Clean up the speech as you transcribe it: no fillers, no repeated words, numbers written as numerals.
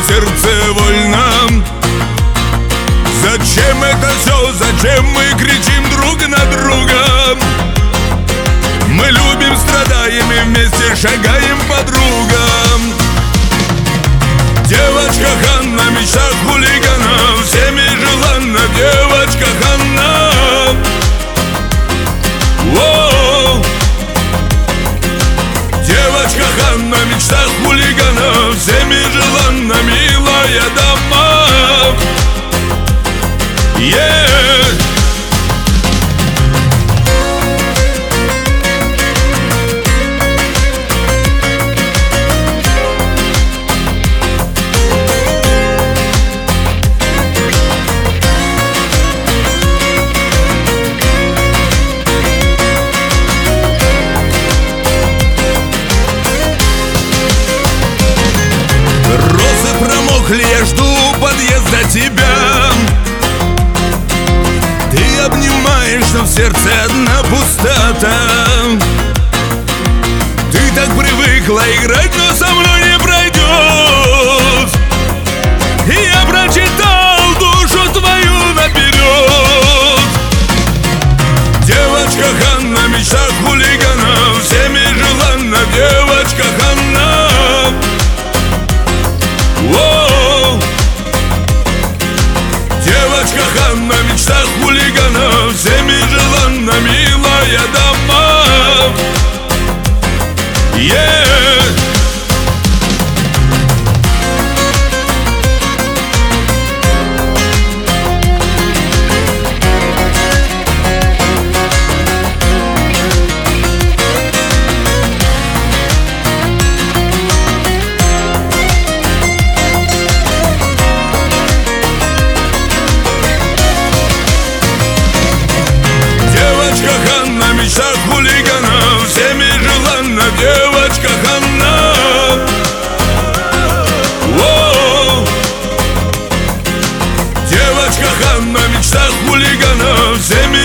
сердце вольно. Зачем это все? Зачем мы кричим друг на друга? Мы любим, страдаем и вместе шагаем подругам. Девочка Ханна, мечта хулигана, всеми желанна девочка Ханна. О-о-о. Девочка Ханна, мечта хулигана, всеми желанна, милая дама. Розы промокли, я жду у подъезда тебя. Ты обнимаешь, но в сердце одна пустота. Ты так привыкла играть, но со мной не пройдет. Я прочитал душу твою наперед. Девочка Ханна, мечта хулигана, всеми желанна девочка Ханна. О-о-о. Девочка Ханна, мечта хулигана, всеми желанна, милая дама. Девочка Ханна, мечта хулигана, всеми желанна девочка Ханна. О-о-о. Девочка Ханна, мечта хулигана, всеми